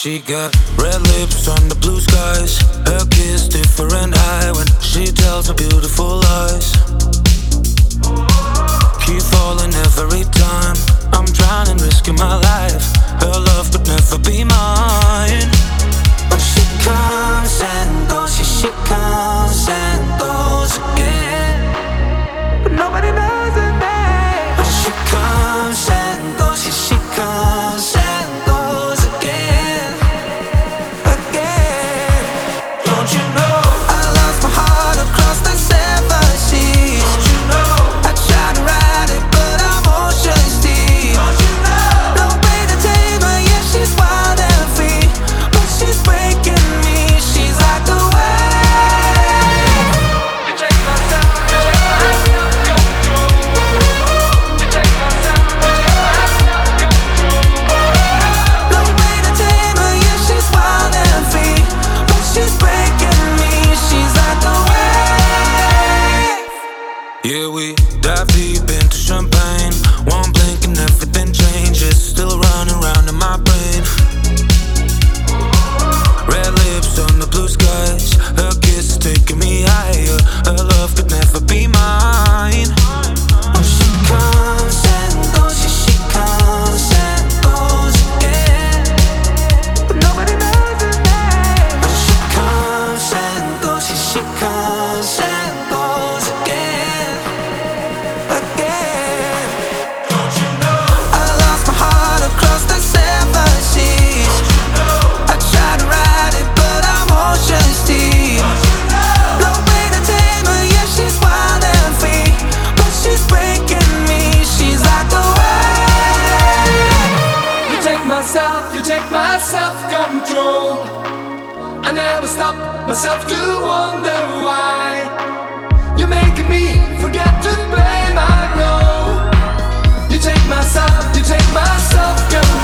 She got red lips on the blue skies. Her kiss different high when she tells her beautiful lies. Keep falling every time. I'm drowning, risking my life. Her love could never be mine. But she comes and goes, yeah, she comes and goes again. But nobody knows her name. But she comes and goes, yeah, she comes and goes again. Again. Don't you know I lost my heart across the seven seas? Don't you know I tried to ride it, but I'm ocean deep. Don't you know no way to tame her, yeah, she's wild and free. But she's breaking me, she's like the wave. You take my time, you take my control. You take my time, you take my control. No way to tame her, yeah, she's wild and free. But she's breaking me, she's like the wave. Yeah, we dive deep into champagne. One blink and everything changes. Still running round in my brain. Red lips on the blue skies. Her kiss is taking me higher. Her love could never be mine. Oh, she comes and goes, yeah, she comes and goes again. But nobody knows her name. Oh, she comes and goes, yeah, she comes and goes again. Again. Don't you know I lost my heart across the seven seas? I tried to ride it, but I'm ocean deep. No way to tame her, yeah, she's wild and free. But she's breaking me, she's like the wave. You take my self-control. I never stop myself to wonder why. You're making me forget to blame, I know. You take my self-control.